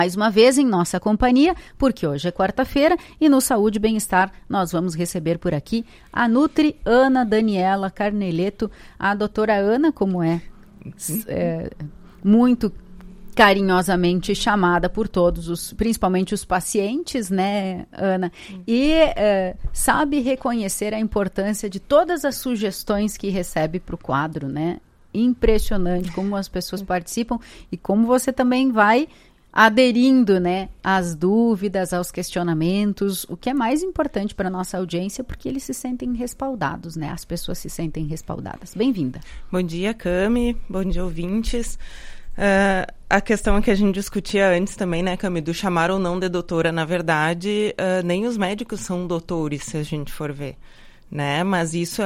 Mais uma vez em nossa companhia, porque hoje é quarta-feira e no Saúde e Bem-Estar nós vamos receber por aqui a Nutri Ana Daniela Carneleto. A doutora Ana, como é muito carinhosamente chamada por todos, principalmente os pacientes, né, Ana? E sabe reconhecer a importância de todas as sugestões que recebe para o quadro, né? Impressionante como as pessoas participam e como você também vai aderindo, né, às dúvidas, aos questionamentos, o que é mais importante para a nossa audiência, porque eles se sentem respaldados, né? As pessoas se sentem respaldadas. Bem-vinda. Bom dia, Cami. Bom dia, ouvintes. A questão que a gente discutia antes também, né, Cami, do chamar ou não de doutora, na verdade, nem os médicos são doutores, se a gente for ver, né? Mas isso é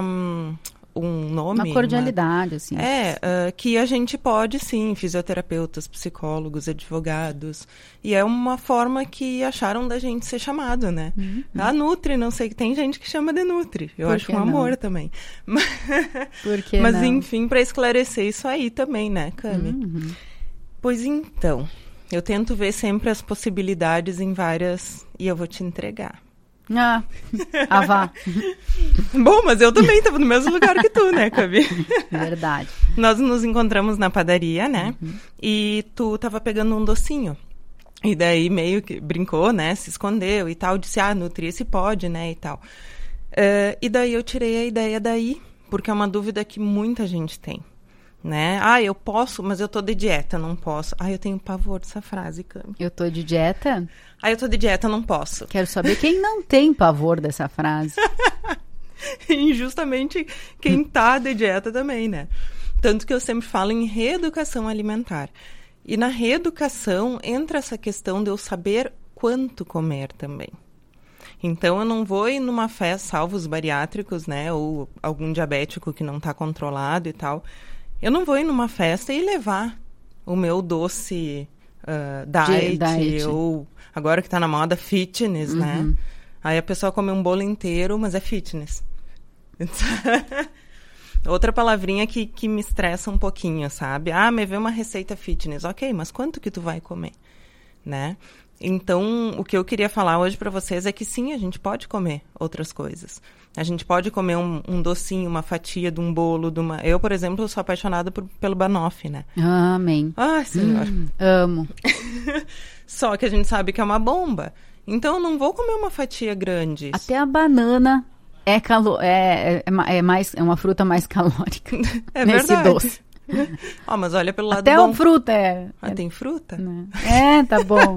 um nome... Uma cordialidade, assim. Que a gente pode, sim, fisioterapeutas, psicólogos, advogados, e é uma forma que acharam da gente ser chamado, né? A Nutri, não sei, tem gente que chama de Nutri, eu acho um amor também. Por que Mas não? enfim, para esclarecer isso aí também, né, Cami? Pois então, eu tento ver sempre as possibilidades em várias, e eu vou te entregar. Vá. Bom, mas eu também estava no mesmo lugar que tu, né, Cami? Verdade. Nós nos encontramos na padaria, né? E tu estava pegando um docinho. E daí meio que brincou, né? Se escondeu e tal. Disse, Nutri, se pode, né? E tal. E daí eu tirei a ideia daí, porque é uma dúvida que muita gente tem. Né? Eu posso, mas eu tô de dieta, não posso. Eu tenho pavor dessa frase, Cami. Eu tô de dieta? Eu tô de dieta, não posso. Quero saber quem não tem pavor dessa frase. E justamente quem tá de dieta também, né? Tanto que eu sempre falo em reeducação alimentar. E na reeducação entra essa questão de eu saber quanto comer também. Então, eu não vou ir numa festa, salvo os bariátricos, né? Ou algum diabético que não tá controlado e tal. Eu não vou ir numa festa e levar o meu doce diet, ou agora que tá na moda, fitness, né? Aí a pessoa come um bolo inteiro, mas é fitness. Outra palavrinha que me estressa um pouquinho, sabe? Me vê uma receita fitness. Ok, mas quanto que tu vai comer, né? Então, o que eu queria falar hoje para vocês é que sim, a gente pode comer outras coisas. A gente pode comer um docinho, uma fatia de um bolo, de uma... Eu, por exemplo, sou apaixonada pelo banoffee, né? Amém. Senhor. Amo. Só que a gente sabe que é uma bomba. Então, eu não vou comer uma fatia grande. Até a banana é uma fruta mais calórica. Nesse verdade. Doce. Mas olha pelo lado até bom. Até a fruta tem fruta? Tá bom.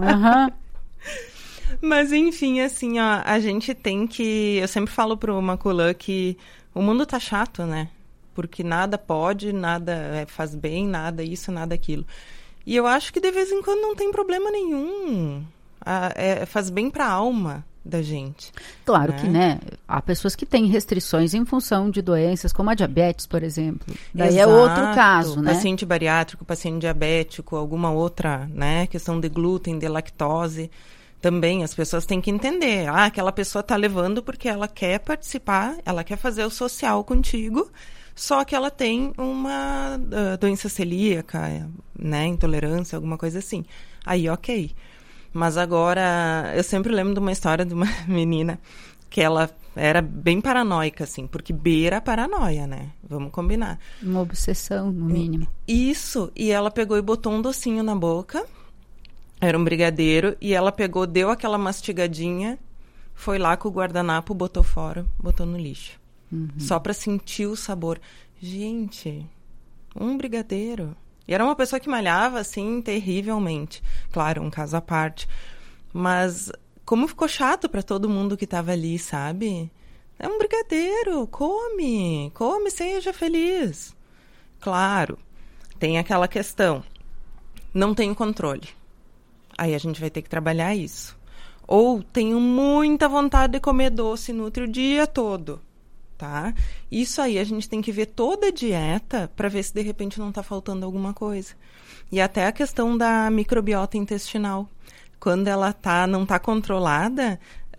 Mas, enfim, assim, a gente tem que... Eu sempre falo pro Maculan que o mundo tá chato, né? Porque nada pode, nada faz bem, nada isso, nada aquilo. E eu acho que de vez em quando não tem problema nenhum. Faz bem pra alma da gente. Claro que, né? Há pessoas que têm restrições em função de doenças, como a diabetes, por exemplo. Daí é outro caso, né? Paciente bariátrico, paciente diabético, alguma outra, né? Questão de glúten, de lactose. Também as pessoas têm que entender. Aquela pessoa está levando porque ela quer participar, ela quer fazer o social contigo, só que ela tem uma doença celíaca, né? Intolerância, alguma coisa assim. Aí, ok. Mas agora, eu sempre lembro de uma história de uma menina que ela era bem paranoica, assim, porque beira a paranoia, né? Vamos combinar. Uma obsessão, no mínimo. Isso, e ela pegou e botou um docinho na boca, era um brigadeiro, e ela pegou, deu aquela mastigadinha, foi lá com o guardanapo, botou fora, botou no lixo. Só pra sentir o sabor. Gente, um brigadeiro... E era uma pessoa que malhava, assim, terrivelmente. Claro, um caso à parte. Mas como ficou chato para todo mundo que estava ali, sabe? É um brigadeiro, come, seja feliz. Claro, tem aquela questão. Não tenho controle. Aí a gente vai ter que trabalhar isso. Ou tenho muita vontade de comer doce Nutri o dia todo. Tá? Isso aí a gente tem que ver toda a dieta para ver se de repente não está faltando alguma coisa. E até a questão da microbiota intestinal. Quando ela não está controlada,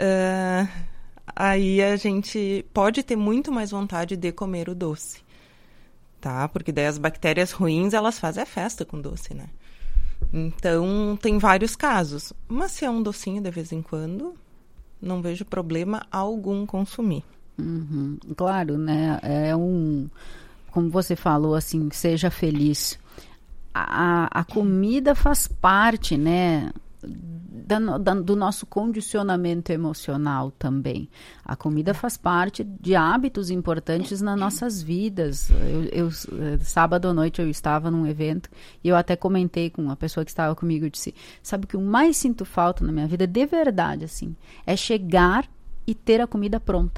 aí a gente pode ter muito mais vontade de comer o doce. Tá? Porque daí as bactérias ruins, elas fazem a festa com doce, né? Então, tem vários casos. Mas se é um docinho de vez em quando, não vejo problema algum consumir. Uhum. Claro, né? Como você falou, assim, seja feliz. A comida faz parte, né? Do nosso condicionamento emocional também. A comida faz parte de hábitos importantes nas nossas vidas. Sábado à noite eu estava num evento e eu até comentei com uma pessoa que estava comigo, eu disse, sabe o que eu mais sinto falta na minha vida, de verdade, assim, é chegar e ter a comida pronta.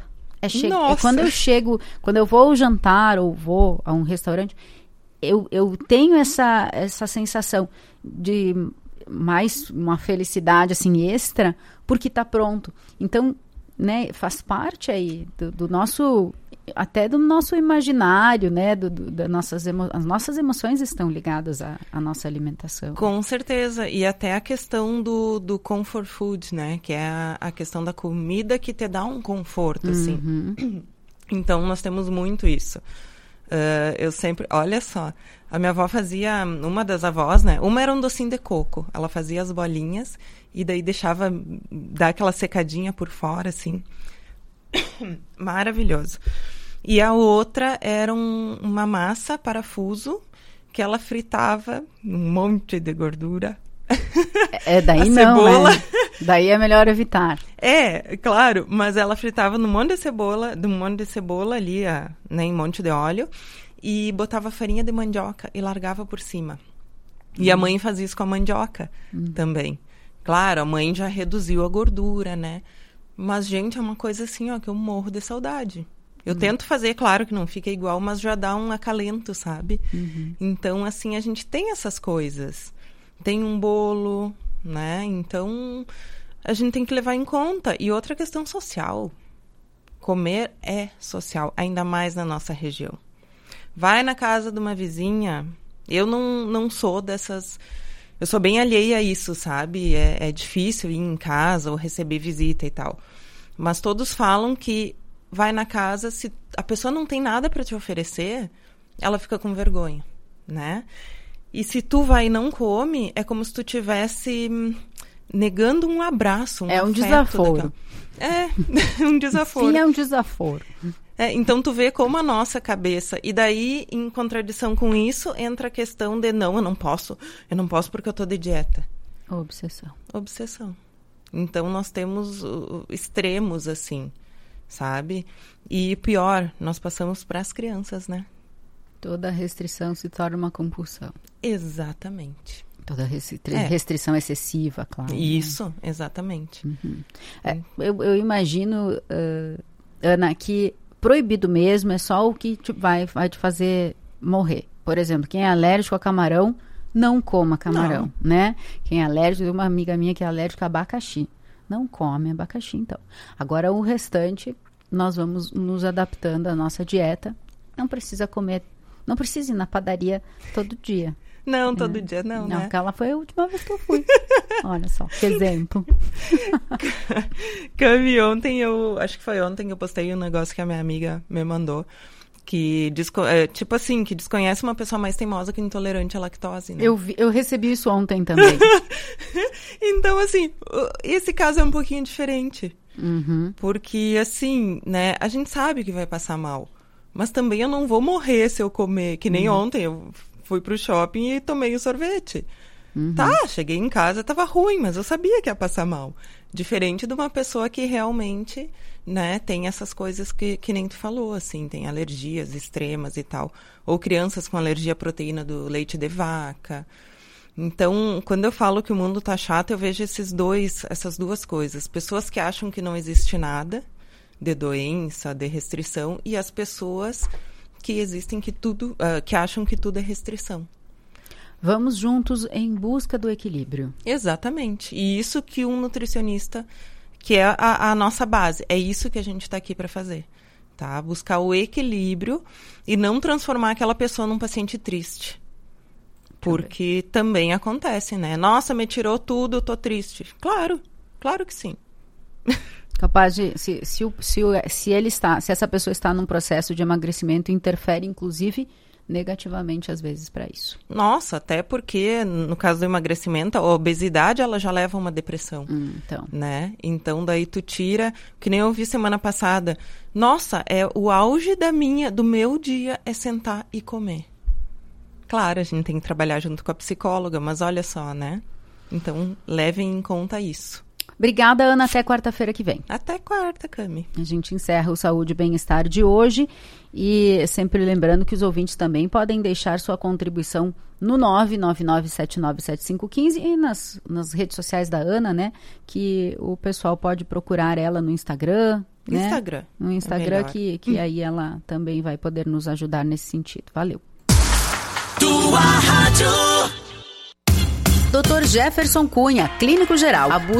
Quando eu vou ao jantar ou vou a um restaurante, eu tenho essa sensação de mais uma felicidade assim extra porque está pronto. Então, né, faz parte aí do nosso, até do nosso imaginário, né, as nossas emoções estão ligadas à nossa alimentação. Com certeza, e até a questão do comfort food, né, que é a questão da comida que te dá um conforto, assim. Então, nós temos muito isso. Eu sempre, olha só, a minha avó fazia, uma das avós, né, uma era um docinho de coco, ela fazia as bolinhas e daí deixava dar aquela secadinha por fora, assim, maravilhoso. E a outra era uma massa parafuso que ela fritava um monte de gordura. Daí não, cebola. Né? Daí é melhor evitar. Claro, mas ela fritava num monte de cebola ali, né, em um monte de óleo, e botava farinha de mandioca e largava por cima. E a mãe fazia isso com a mandioca também. Claro, a mãe já reduziu a gordura, né? Mas, gente, é uma coisa assim, ó, que eu morro de saudade. Eu tento fazer, claro que não fica igual, mas já dá um acalento, sabe? Então, assim, a gente tem essas coisas. Tem um bolo, né? Então, a gente tem que levar em conta. E outra questão social. Comer é social, ainda mais na nossa região. Vai na casa de uma vizinha. Eu não sou dessas... Eu sou bem alheia a isso, sabe? É difícil ir em casa ou receber visita e tal. Mas todos falam que vai na casa, se a pessoa não tem nada para te oferecer, ela fica com vergonha, né? E se tu vai e não come, é como se tu tivesse negando um abraço, um afeto. Desaforo. Um desaforo. Sim, é um desaforo. Então, tu vê como a nossa cabeça... E daí, em contradição com isso, entra a questão de, não, eu não posso porque eu tô de dieta. Obsessão. Então, nós temos extremos, assim, sabe? E pior, nós passamos para as crianças, né? Toda restrição se torna uma compulsão. Exatamente. Toda restrição excessiva, claro. Isso, né? Exatamente. Eu imagino, Ana, que proibido mesmo é só o que vai te fazer morrer. Por exemplo, quem é alérgico a camarão, não coma camarão, né? Quem é alérgico, uma amiga minha que é alérgica a abacaxi. Não come abacaxi, então. Agora, o restante, nós vamos nos adaptando à nossa dieta. Não precisa comer, não precisa ir na padaria todo dia. Não, todo dia não, né? Não, aquela foi a última vez que eu fui. Olha só, que exemplo. Cami, acho que foi ontem que eu postei um negócio que a minha amiga me mandou, que tipo assim, que desconhece uma pessoa mais teimosa que intolerante à lactose, né? Eu recebi isso ontem também. Então, assim, esse caso é um pouquinho diferente. Porque, assim, né, a gente sabe que vai passar mal. Mas também eu não vou morrer se eu comer, que nem ontem eu fui pro shopping e tomei o sorvete. Tá, cheguei em casa, tava ruim, mas eu sabia que ia passar mal. Diferente de uma pessoa que realmente, né, tem essas coisas que nem tu falou, assim, tem alergias extremas e tal. Ou crianças com alergia à proteína do leite de vaca. Então, quando eu falo que o mundo tá chato, eu vejo essas duas coisas. Pessoas que acham que não existe nada de doença, de restrição, e as pessoas que que acham que tudo é restrição. Vamos juntos em busca do equilíbrio. Exatamente. E isso que um nutricionista, que é a nossa base, é isso que a gente está aqui para fazer. Tá? Buscar o equilíbrio e não transformar aquela pessoa num paciente triste. Porque também acontece, né? Nossa, me tirou tudo, eu tô triste. Claro que sim. Capaz de, se essa pessoa está num processo de emagrecimento, interfere inclusive negativamente, às vezes, para isso. Nossa, até porque, no caso do emagrecimento, a obesidade, ela já leva a uma depressão, Então. né? Então, daí tu tira, que nem eu vi semana passada, nossa, o auge do meu dia é sentar e comer. Claro, a gente tem que trabalhar junto com a psicóloga, mas olha só, né? Então, levem em conta isso. Obrigada, Ana. Até quarta-feira que vem. Até quarta, Cami. A gente encerra o Saúde e Bem-Estar de hoje e sempre lembrando que os ouvintes também podem deixar sua contribuição no 999797515 e nas redes sociais da Ana, né? Que o pessoal pode procurar ela no Instagram. Né? No Instagram, que aí ela também vai poder nos ajudar nesse sentido. Valeu. Tua rádio. Dr. Jefferson Cunha, clínico geral.